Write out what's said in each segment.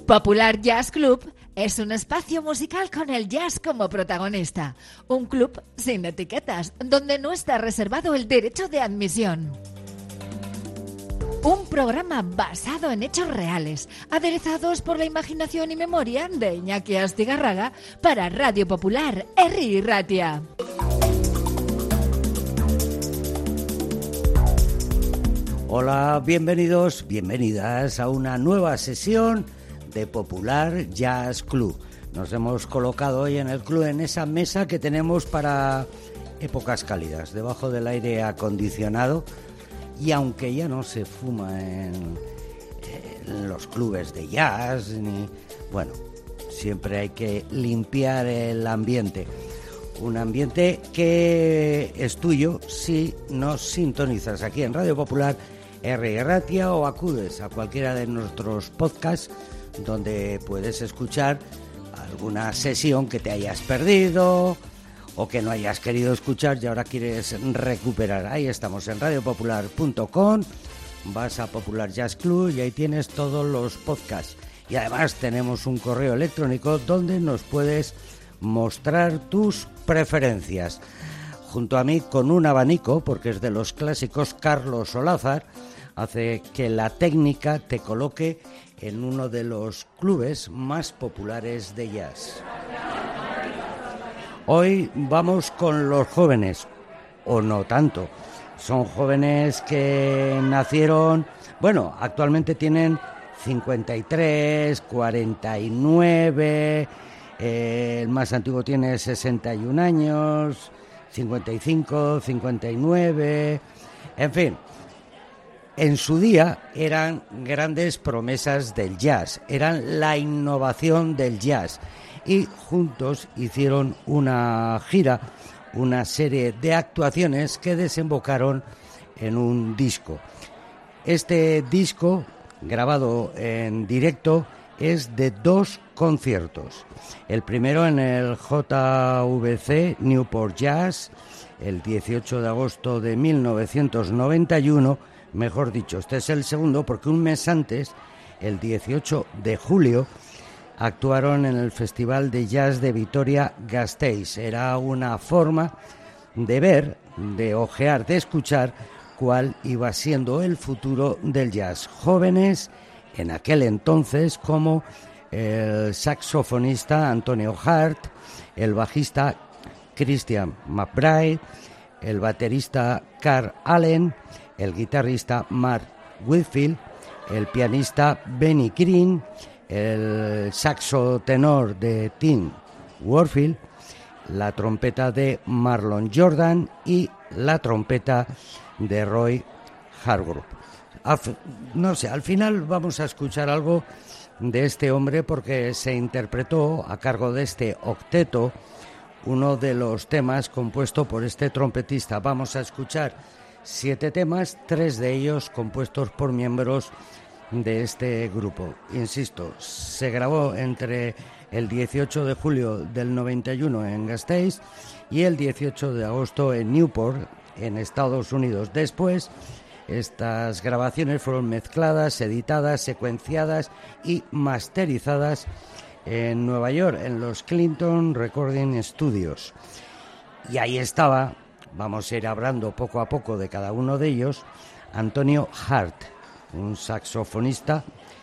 Popular Jazz Club es un espacio musical con el jazz como protagonista. Un club sin etiquetas, donde no está reservado el derecho de admisión. Un programa basado en hechos reales, aderezados por la imaginación y memoria de Iñaki Astigarraga para Radio Popular, Herri Ratia. Hola, bienvenidos, bienvenidas a una nueva sesión de Popular Jazz Club. Nos hemos colocado hoy en el club en esa mesa que tenemos para épocas cálidas, debajo del aire acondicionado, y aunque ya no se fuma en los clubes de jazz, bueno, siempre hay que limpiar el ambiente. Un ambiente que es tuyo si nos sintonizas aquí en Radio Popular Herri Ratia o acudes a cualquiera de nuestros podcasts donde puedes escuchar alguna sesión que te hayas perdido o que no hayas querido escuchar y ahora quieres recuperar. Ahí estamos en radiopopular.com, vas a Popular Jazz Club y ahí tienes todos los podcasts. Y además tenemos un correo electrónico donde nos puedes mostrar tus preferencias. Junto a mí, con un abanico, porque es de los clásicos, Carlos Olázar, hace que la técnica te coloque en uno de los clubes más populares de jazz. Hoy vamos con los jóvenes, o no tanto. Son jóvenes que nacieron, bueno, actualmente tienen 53, 49, el más antiguo tiene 61 años, 55, 59, en fin. En su día eran grandes promesas del jazz, eran la innovación del jazz y juntos hicieron una gira, una serie de actuaciones que desembocaron en un disco. Este disco, grabado en directo, es de 2 conciertos. El primero en el JVC Newport Jazz, el 18 de agosto de 1991, mejor dicho, este es el segundo porque un mes antes, el 18 de julio, actuaron en el Festival de Jazz de Vitoria-Gasteiz. Era una forma de ver, de ojear, de escuchar cuál iba siendo el futuro del jazz. Jóvenes en aquel entonces como el saxofonista Antonio Hart, el bajista Christian McBride, el baterista Carl Allen, el guitarrista Mark Whitfield, el pianista Benny Green, el saxo tenor de Tim Warfield, la trompeta de Marlon Jordan y la trompeta de Roy Hargrove. No sé, al final vamos a escuchar algo de este hombre porque se interpretó a cargo de este octeto uno de los temas compuesto por este trompetista. Vamos a escuchar 7 temas, 3 de ellos compuestos por miembros de este grupo. Insisto, se grabó entre el 18 de julio del 91 en Gasteiz y el 18 de agosto en Newport, en Estados Unidos. Después, estas grabaciones fueron mezcladas, editadas, secuenciadas y masterizadas en Nueva York, en los Clinton Recording Studios. Y ahí estaba, vamos a ir hablando poco a poco de cada uno de ellos, Antonio Hart, un saxofonista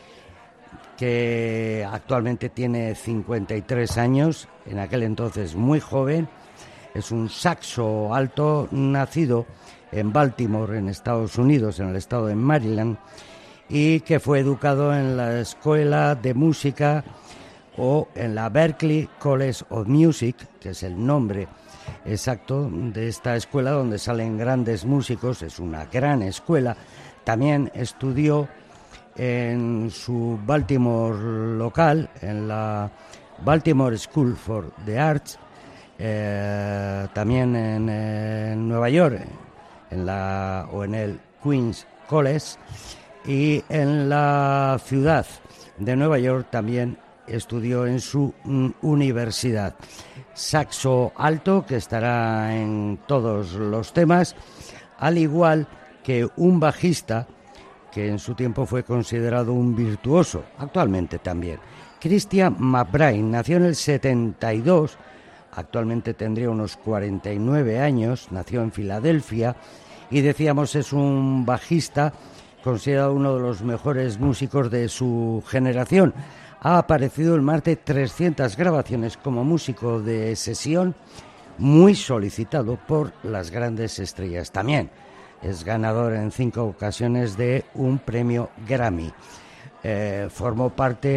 que actualmente tiene 53 años, en aquel entonces muy joven. Es un saxo alto nacido en Baltimore, en Estados Unidos, en el estado de Maryland, y que fue educado en la Escuela de Música o en la Berklee College of Music, que es el nombre exacto de esta escuela donde salen grandes músicos. Es una gran escuela. También estudió en su Baltimore local, en la Baltimore School for the Arts, también en Nueva York, en el Queens College, y en la ciudad de Nueva York también estudió en su universidad. Saxo alto que estará en todos los temas, al igual que un bajista que en su tiempo fue considerado un virtuoso, actualmente también. Christian McBride nació en el 72, actualmente tendría unos 49 años, nació en Filadelfia y decíamos es un bajista considerado uno de los mejores músicos de su generación. Ha aparecido en más de 300 grabaciones como músico de sesión, muy solicitado por las grandes estrellas. También es ganador en 5 ocasiones de un premio Grammy. Formó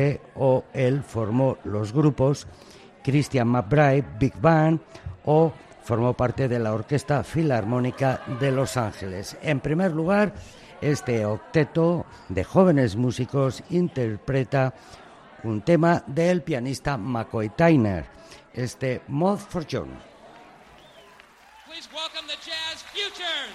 los grupos Christian McBride Big Band o formó parte de la Orquesta Filarmónica de Los Ángeles. En primer lugar, este octeto de jóvenes músicos interpreta un tema del pianista McCoy Tyner, Mod for John. Please welcome the Jazz Futures.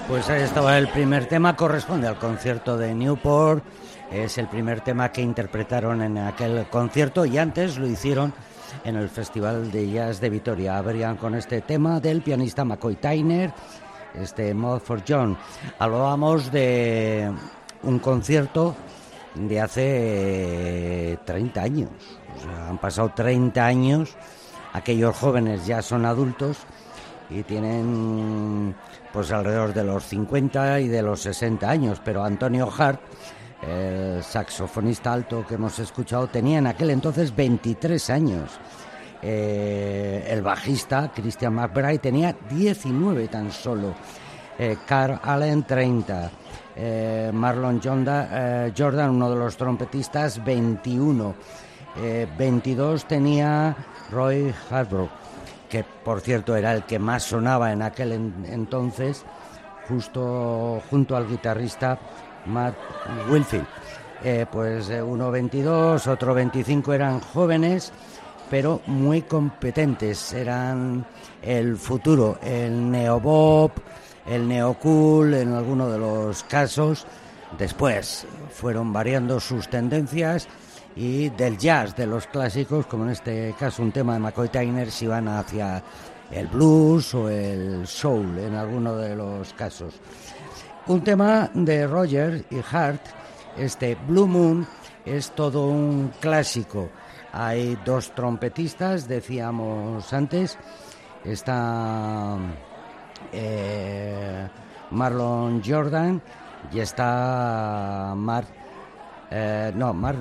Pues ahí estaba el primer tema, corresponde al concierto de Newport, es el primer tema que interpretaron en aquel concierto y antes lo hicieron en el Festival de Jazz de Vitoria. Abrían con este tema del pianista McCoy Tyner, Mode for John. Hablábamos de un concierto de hace 30 años, o sea, han pasado 30 años, aquellos jóvenes ya son adultos y tienen pues alrededor de los 50 y de los 60 años, pero Antonio Hart, el saxofonista alto que hemos escuchado, tenía en aquel entonces 23 años. El bajista Christian McBride tenía 19 tan solo. Carl Allen 30. Marlon Jordan, uno de los trompetistas, 21. 22 tenía Roy Harborough, que por cierto era el que más sonaba en aquel entonces, justo junto al guitarrista Matt Wilfield. Uno 22, otro 25, eran jóvenes pero muy competentes, eran el futuro, el neobop, el neocool en alguno de los casos. Después fueron variando sus tendencias y del jazz, de los clásicos, como en este caso un tema de McCoy Tyner, se iban hacia el blues o el soul en alguno de los casos. Un tema de Roger y Hart, Blue Moon, es todo un clásico. Hay dos trompetistas, decíamos antes, está Marlon Jordan y está el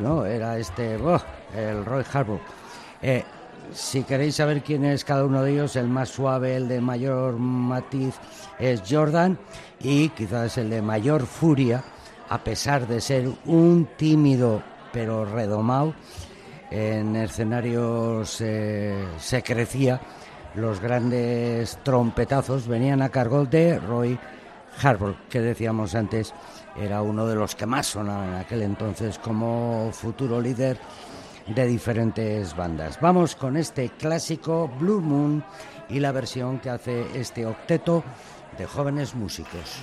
Roy Harborough. Si queréis saber quién es cada uno de ellos, el más suave, el de mayor matiz, es Jordan, y quizás el de mayor furia, a pesar de ser un tímido pero redomado, en escenarios se crecía. Los grandes trompetazos venían a cargo de Roy Harborough, que decíamos antes era uno de los que más sonaban en aquel entonces como futuro líder de diferentes bandas. Vamos con este clásico Blue Moon y la versión que hace este octeto de jóvenes músicos.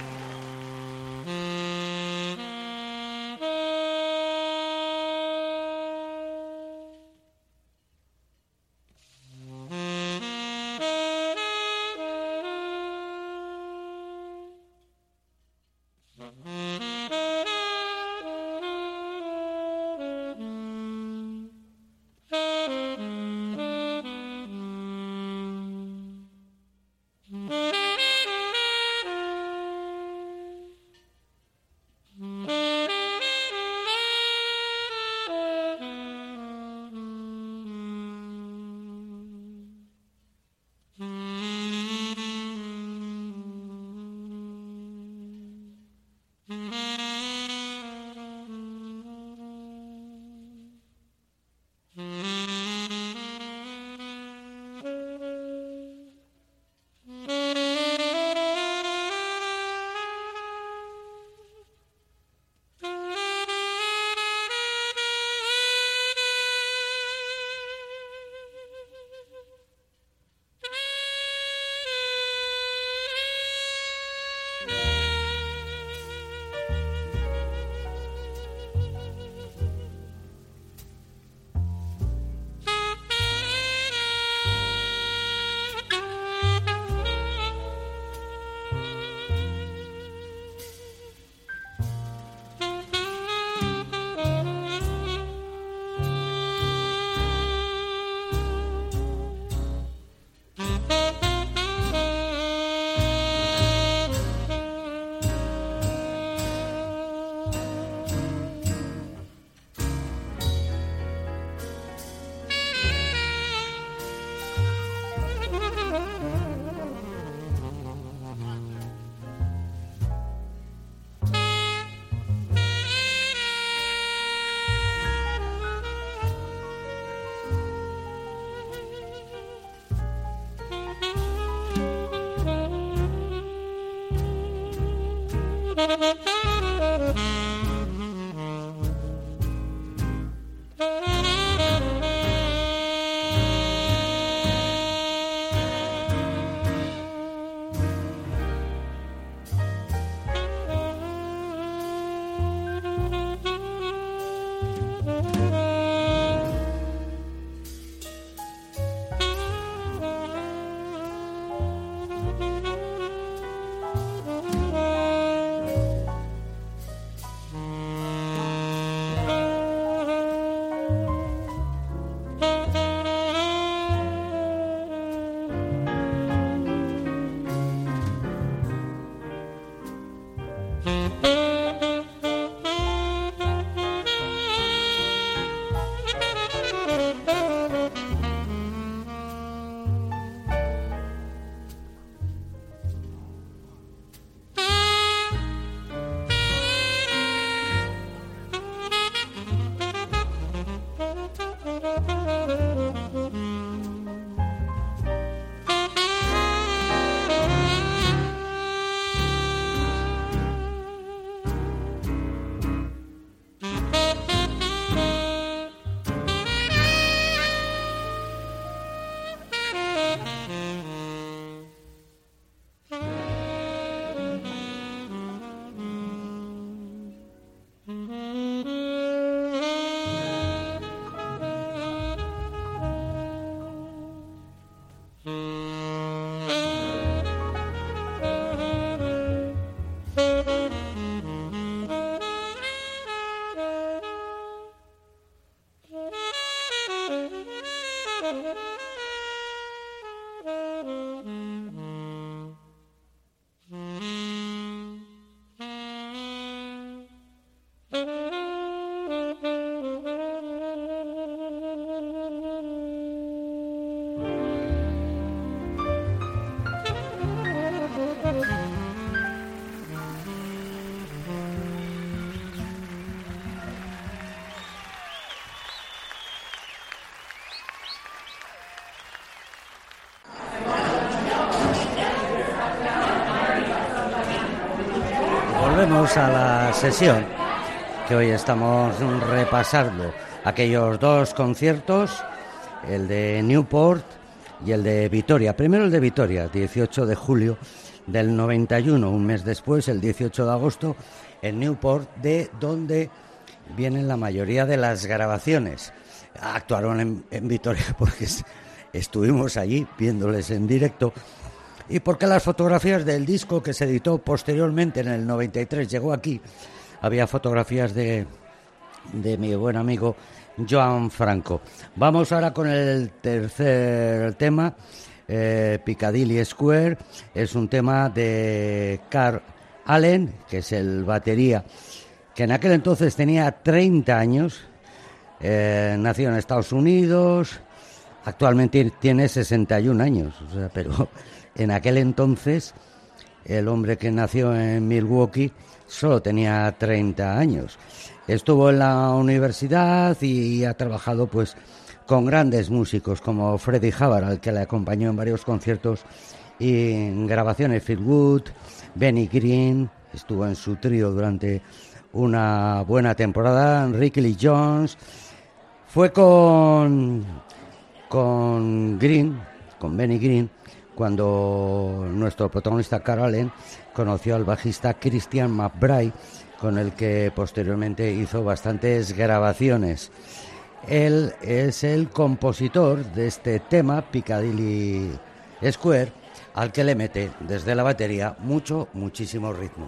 volvemos a la sesión, que hoy estamos repasando aquellos dos conciertos, el de Newport y el de Vitoria. Primero el de Vitoria, 18 de julio del 91, un mes después, el 18 de agosto, en Newport, de donde vienen la mayoría de las grabaciones. Actuaron en Vitoria porque estuvimos allí viéndoles en directo, y porque las fotografías del disco que se editó posteriormente en el 93 llegó aquí, había fotografías de mi buen amigo Joan Franco. Vamos ahora con el tercer tema, Piccadilly Square. Es un tema de Carl Allen, que es el batería, que en aquel entonces tenía 30 años, nació en Estados Unidos, actualmente tiene 61 años, o sea, pero en aquel entonces el hombre que nació en Milwaukee solo tenía 30 años. Estuvo en la universidad y ha trabajado pues con grandes músicos como Freddie Hubbard, al que le acompañó en varios conciertos y en grabaciones. Phil Wood, Benny Green, estuvo en su trío durante una buena temporada. Ricky Lee Jones. Fue con Benny Green, cuando nuestro protagonista Carl Allen conoció al bajista Christian McBride, con el que posteriormente hizo bastantes grabaciones. Él es el compositor de este tema, Piccadilly Square, al que le mete desde la batería muchísimo ritmo.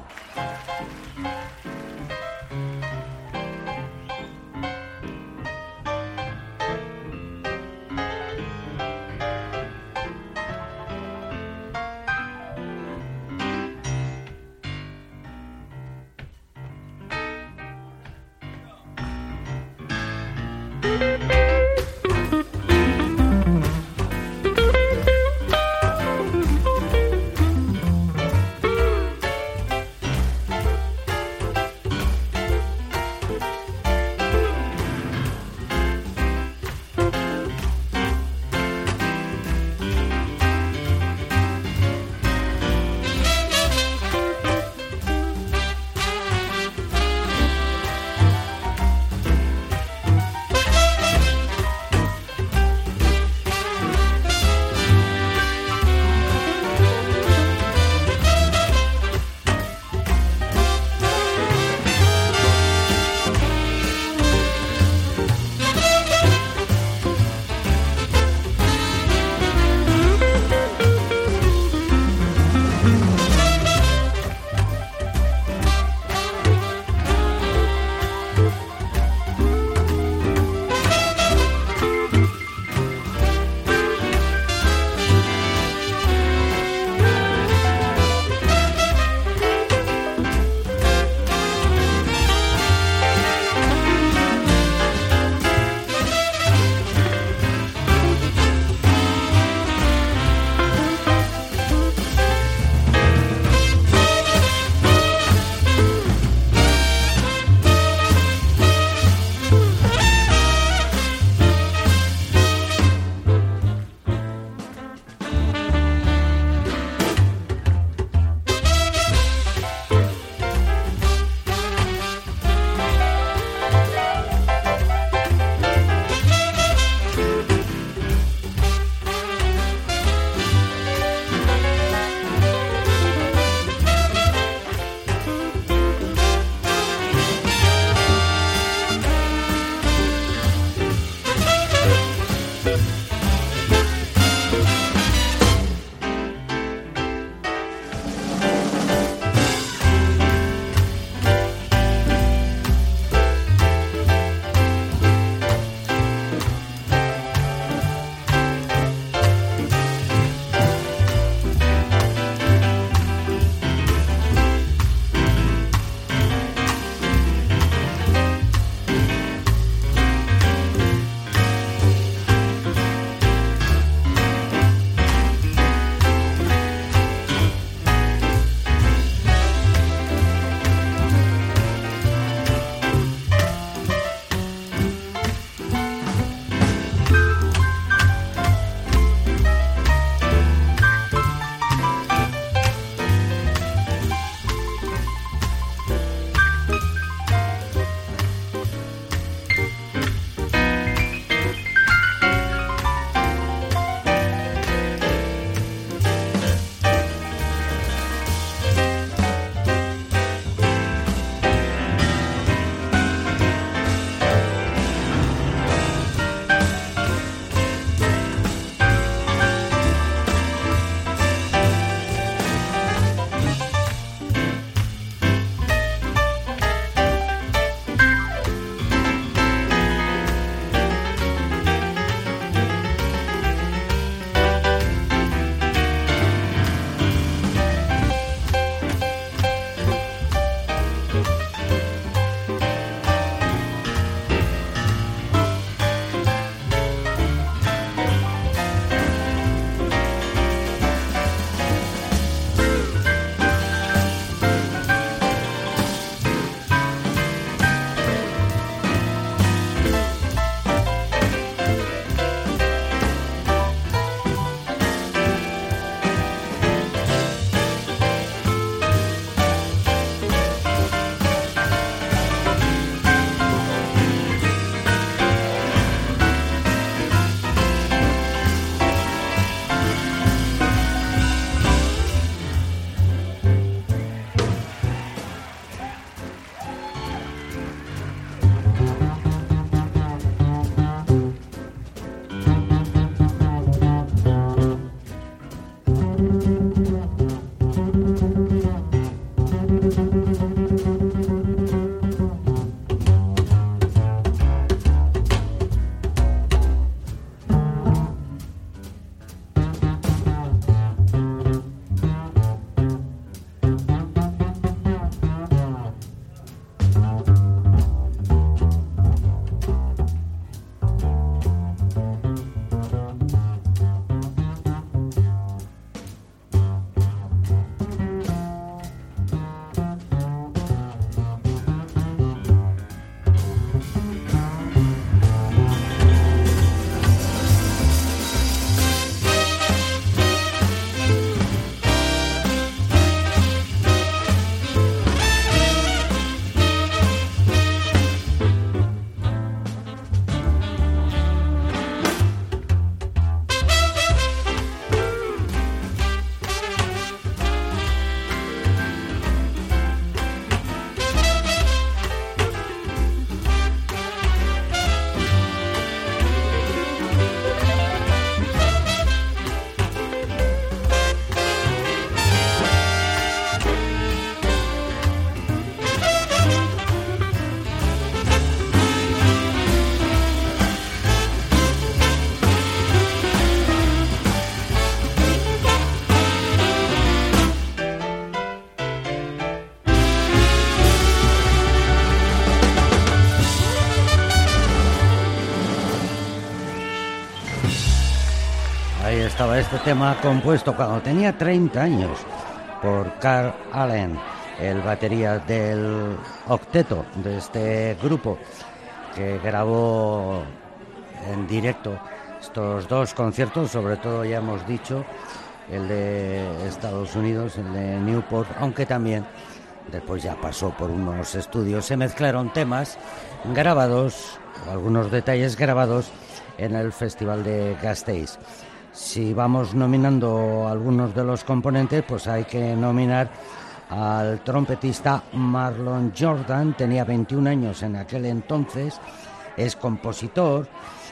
este tema compuesto cuando tenía 30 años por Carl Allen, el batería del octeto de este grupo, que grabó en directo estos dos conciertos, sobre todo ya hemos dicho el de Estados Unidos, el de Newport, aunque también después ya pasó por unos estudios. Se mezclaron temas grabados, o algunos detalles grabados en el Festival de Gasteiz. Si vamos nominando algunos de los componentes, pues hay que nominar al trompetista Marlon Jordan. Tenía 21 años en aquel entonces, es compositor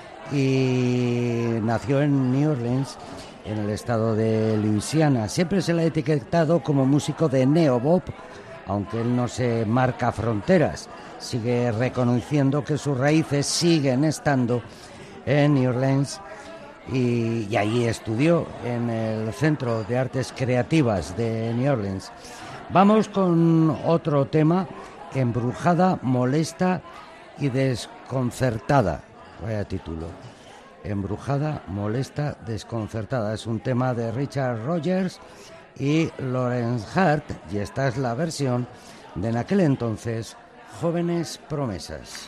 y nació en New Orleans, en el estado de Luisiana. Siempre se le ha etiquetado como músico de neobop, aunque él no se marca fronteras. Sigue reconociendo que sus raíces siguen estando en New Orleans y allí estudió en el Centro de Artes Creativas de New Orleans. Vamos con otro tema, Embrujada, Molesta y Desconcertada. Vaya título. Embrujada, Molesta, Desconcertada. Es un tema de Richard Rogers y Lawrence Hart, y esta es la versión de en aquel entonces Jóvenes Promesas.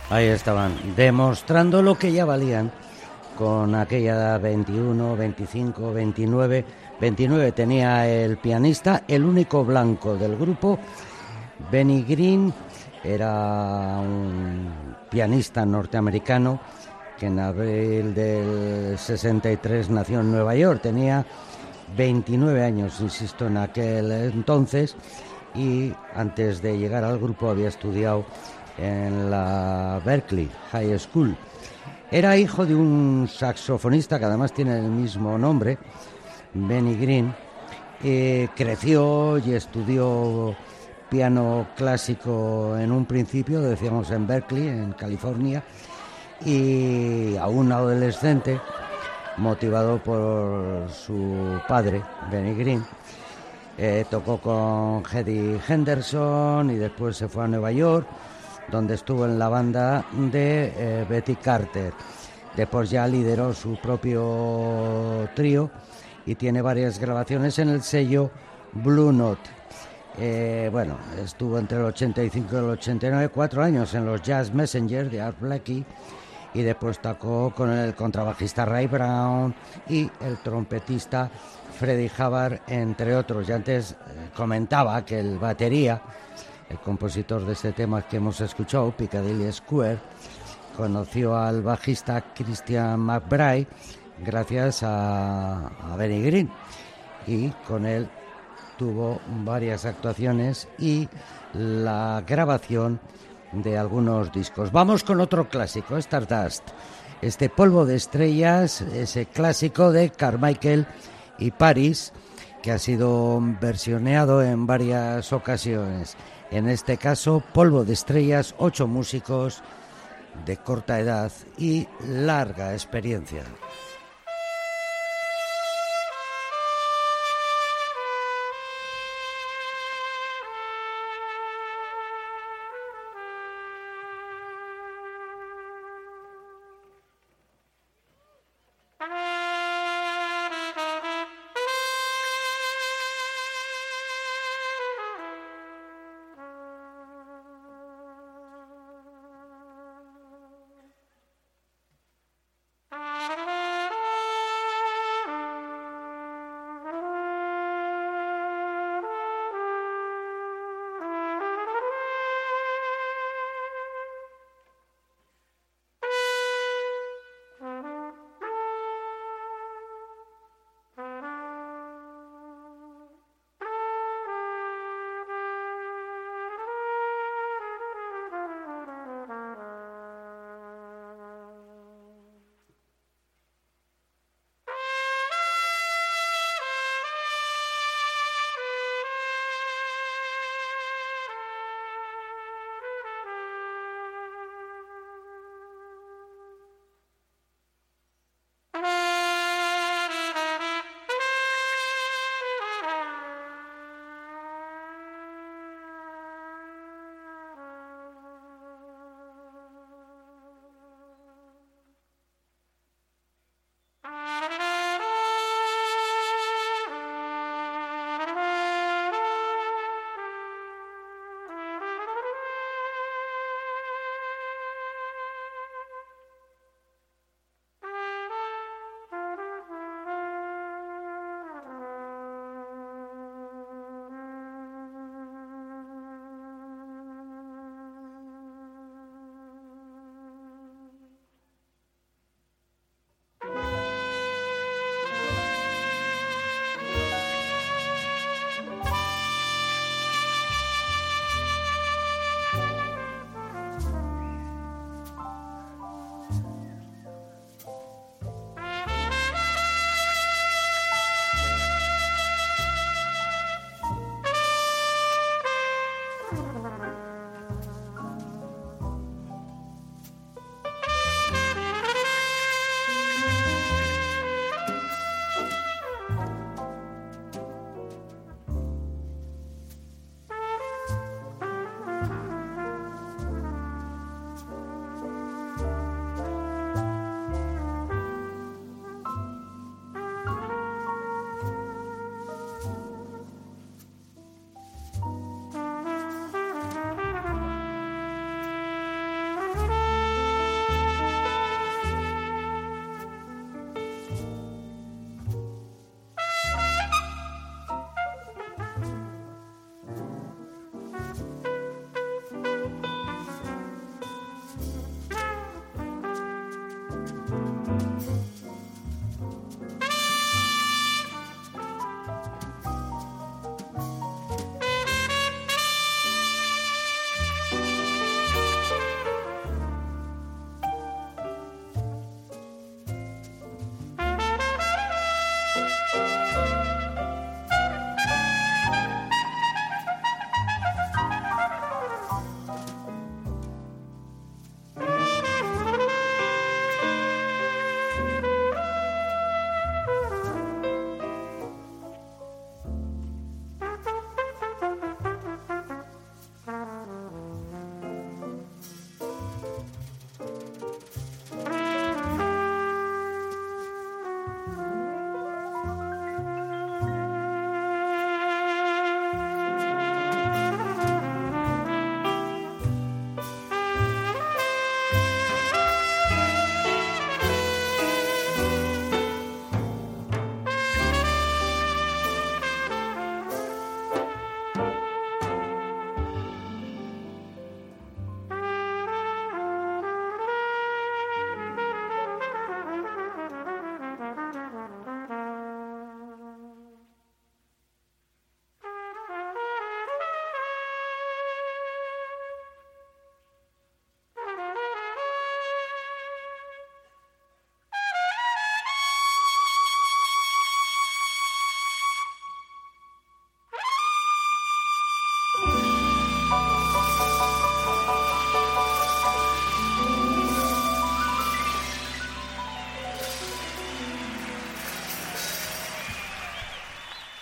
Ahí estaban, demostrando lo que ya valían con aquella edad, 21, 25, 29. 29 tenía el pianista, el único blanco del grupo. Benny Green era un pianista norteamericano que en abril del 63 nació en Nueva York. Tenía 29 años, insisto, en aquel entonces, y antes de llegar al grupo había estudiado en la Berklee High School. Era hijo de un saxofonista que además tiene el mismo nombre, Benny Green. Creció y estudió piano clásico en un principio, decíamos en Berkeley, en California, y aún adolescente, motivado por su padre, Benny Green, tocó con Eddie Henderson y después se fue a Nueva York, donde estuvo en la banda de Betty Carter. Después ya lideró su propio trío y tiene varias grabaciones en el sello Blue Note. Bueno, estuvo entre el 85 y el 89, 4 años en los Jazz Messengers de Art Blakey, y después tocó con el contrabajista Ray Brown y el trompetista Freddie Hubbard, entre otros. Y antes comentaba que el batería, el compositor de este tema que hemos escuchado, Piccadilly Square, conoció al bajista Christian McBride gracias a Benny Green, y con él tuvo varias actuaciones y la grabación de algunos discos. Vamos con otro clásico, Stardust, este Polvo de Estrellas, ese clásico de Carmichael y Paris, que ha sido versioneado en varias ocasiones. En este caso, Polvo de Estrellas, 8 músicos de corta edad y larga experiencia.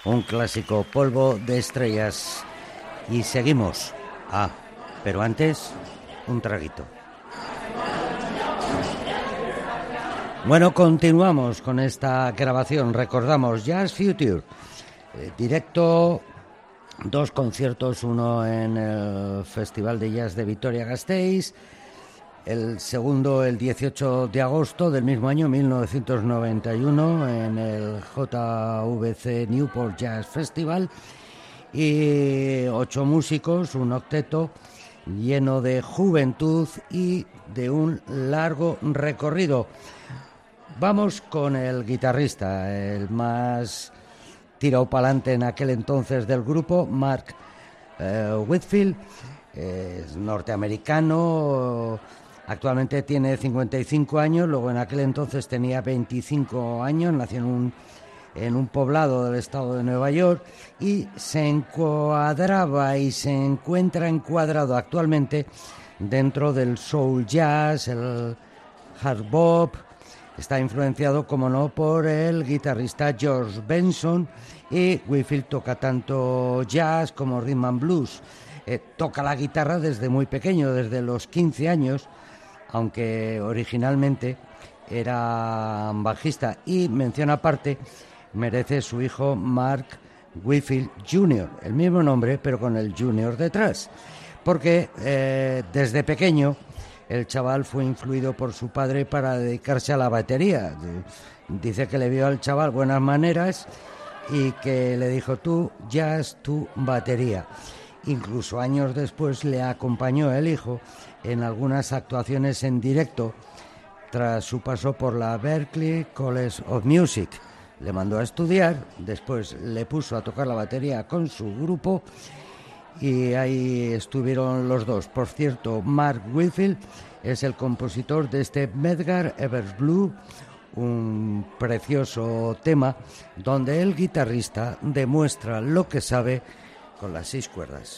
un clásico, Polvo de estrellas. Y seguimos. Pero antes, un traguito. Bueno, continuamos con esta grabación. Recordamos Jazz Future, directo, 2 conciertos, uno en el Festival de Jazz de Vitoria-Gasteiz, el segundo el 18 de agosto del mismo año, 1991, en el JVC Newport Jazz Festival, y 8 músicos, un octeto lleno de juventud y de un largo recorrido. Vamos con el guitarrista, el más tirado para adelante en aquel entonces del grupo, Mark Whitfield. Es norteamericano, actualmente tiene 55 años, luego en aquel entonces tenía 25 años, nació en un poblado del estado de Nueva York y se encuadraba y se encuentra encuadrado actualmente dentro del soul jazz, el hard bop. Está influenciado, como no, por el guitarrista George Benson, y Whitfield toca tanto jazz como rhythm and blues. Toca la guitarra desde muy pequeño, desde los 15 años, aunque originalmente era bajista. Y mención aparte merece su hijo Mark Whitfield Jr., el mismo nombre pero con el Jr. detrás, porque desde pequeño el chaval fue influido por su padre para dedicarse a la batería. Dice que le vio al chaval buenas maneras y que le dijo: tú jazz, tú batería. Incluso años después le acompañó el hijo en algunas actuaciones en directo tras su paso por la Berklee College of Music. Le mandó a estudiar, después le puso a tocar la batería con su grupo y ahí estuvieron los dos. Por cierto, Mark Whitfield es el compositor de este Medgar Evers Blue, un precioso tema donde el guitarrista demuestra lo que sabe con las 6 cuerdas.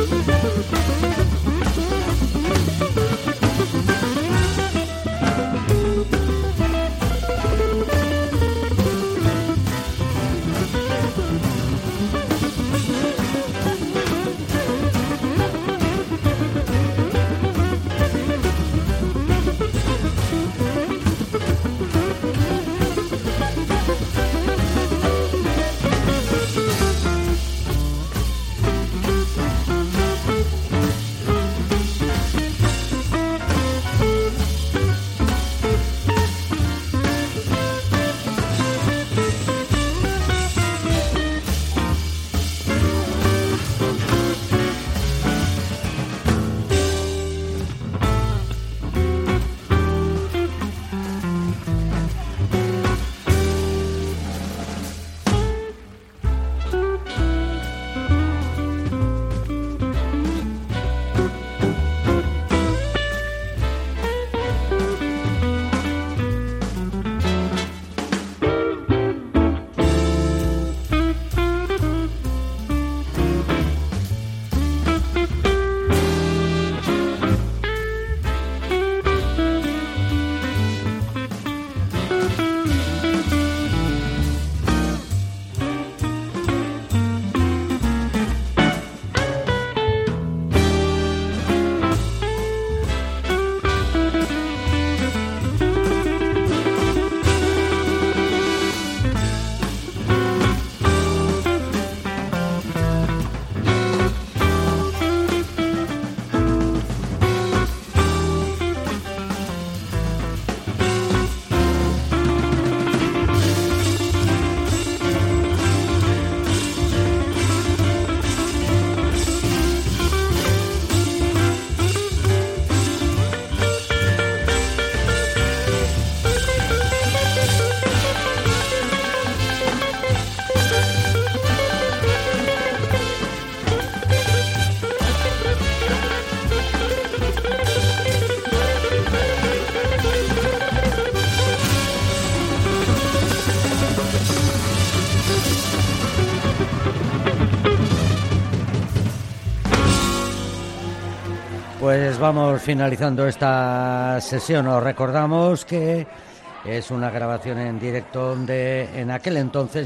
Pues vamos finalizando esta sesión. Os recordamos que es una grabación en directo de, en aquel entonces,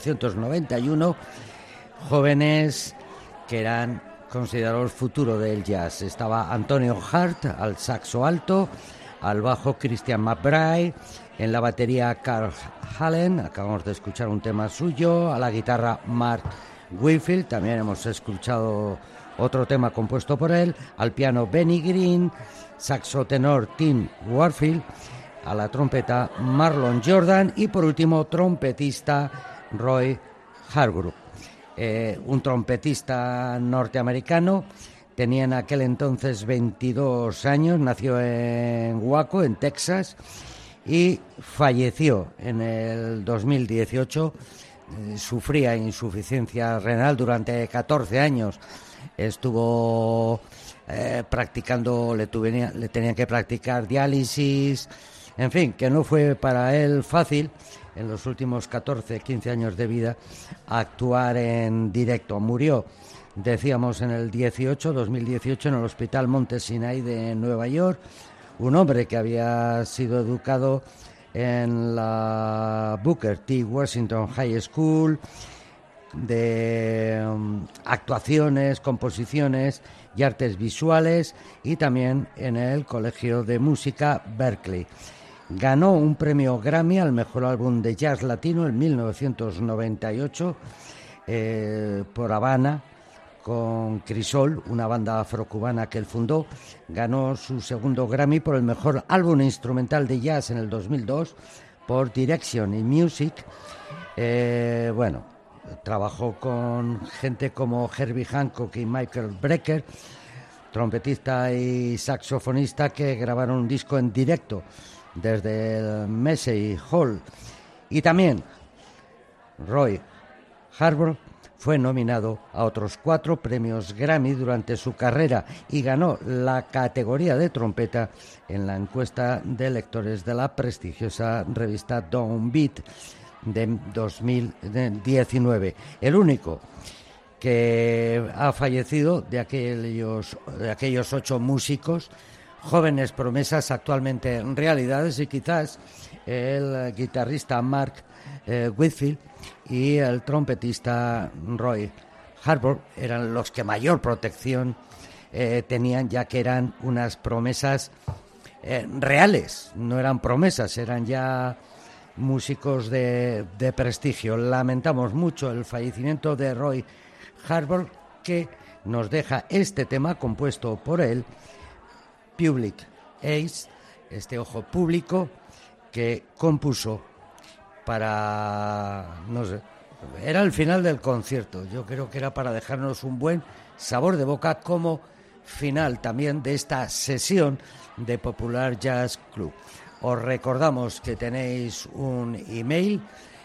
1991, jóvenes que eran considerados el futuro del jazz. Estaba Antonio Hart al saxo alto, al bajo Christian McBride, en la batería Carl Hallen, acabamos de escuchar un tema suyo, a la guitarra Mark Whitfield, también hemos escuchado otro tema compuesto por él, al piano Benny Green, saxo tenor Tim Warfield, a la trompeta Marlon Jordan y por último trompetista Roy Hargrove. Un trompetista norteamericano, tenía en aquel entonces 22 años, nació en Waco, en Texas, y falleció en el 2018. Sufría insuficiencia renal durante 14 años. Estuvo practicando, le tenían que practicar diálisis, en fin, que no fue para él fácil en los últimos 14, 15 años de vida actuar en directo. Murió, decíamos, en el 2018 en el Hospital Monte Sinai de Nueva York, un hombre que había sido educado en la Booker T. Washington High School, de actuaciones, composiciones y artes visuales, y también en el Colegio de Música Berklee. Ganó un premio Grammy al mejor álbum de jazz latino en 1998 por Habana, con Crisol, una banda afrocubana que él fundó. Ganó su segundo Grammy por el mejor álbum instrumental de jazz en el 2002 por Direction in Music. Trabajó con gente como Herbie Hancock y Michael Brecker, trompetista y saxofonista, que grabaron un disco en directo desde el Massey Hall. Y también Roy Hargrove fue nominado a otros 4 premios Grammy durante su carrera y ganó la categoría de trompeta en la encuesta de lectores de la prestigiosa revista Downbeat de 2019. El único que ha fallecido, de aquellos 8 músicos, jóvenes promesas actualmente en realidades, y quizás el guitarrista Mark Whitfield y el trompetista Roy Harbour eran los que mayor protección tenían, ya que eran unas promesas reales, no eran promesas, eran ya músicos de prestigio. Lamentamos mucho el fallecimiento de Roy Harbour, que nos deja este tema compuesto por él, Public Ace, este ojo público, que compuso para, no sé, era el final del concierto. Yo creo que era para dejarnos un buen sabor de boca como final también de esta sesión de Popular Jazz Club. Os recordamos que tenéis un email,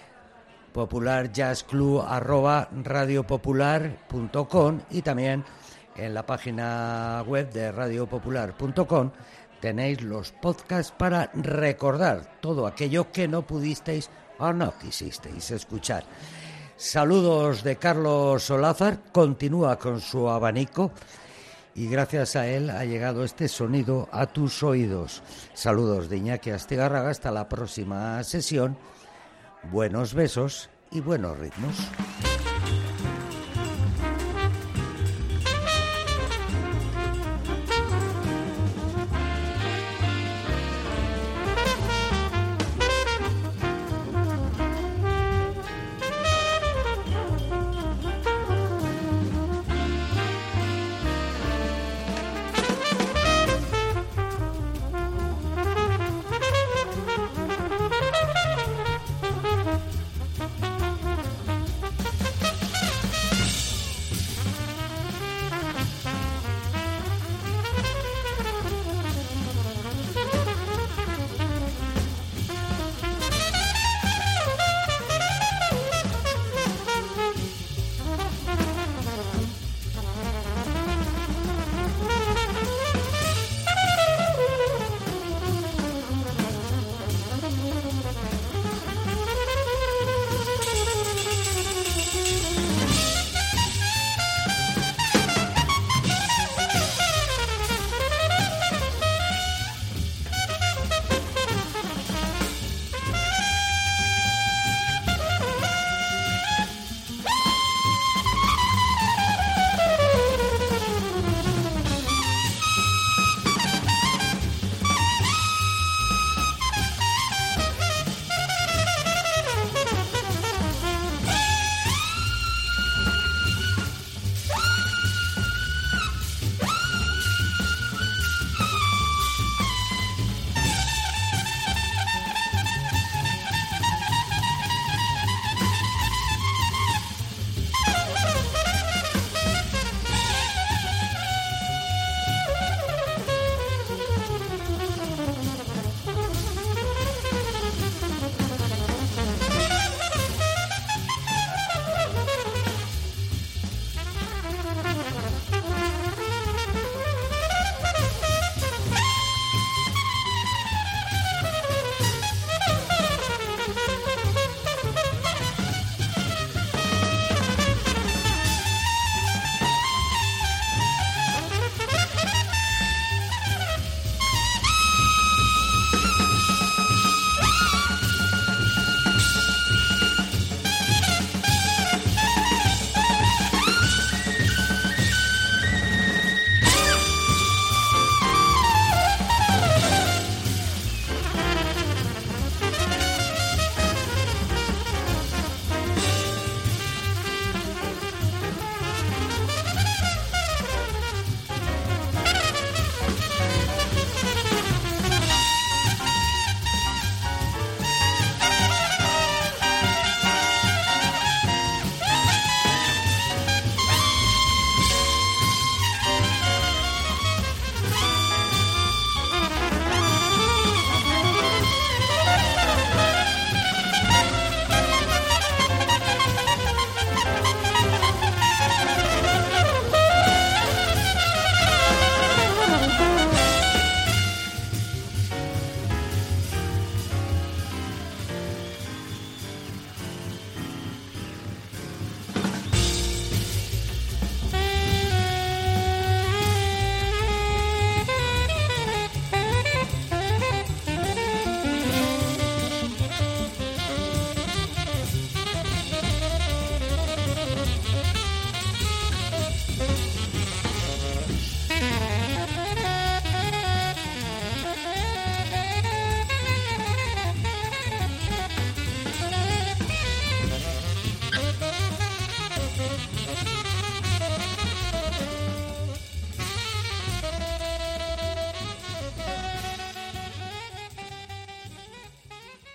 popularjazzclub@radiopopular.com, y también en la página web de radiopopular.com tenéis los podcasts para recordar todo aquello que no pudisteis o no quisisteis escuchar. Saludos de Carlos Solázar, continúa con su abanico y gracias a él ha llegado este sonido a tus oídos. Saludos de Iñaki Astigarraga, hasta la próxima sesión. Buenos besos y buenos ritmos.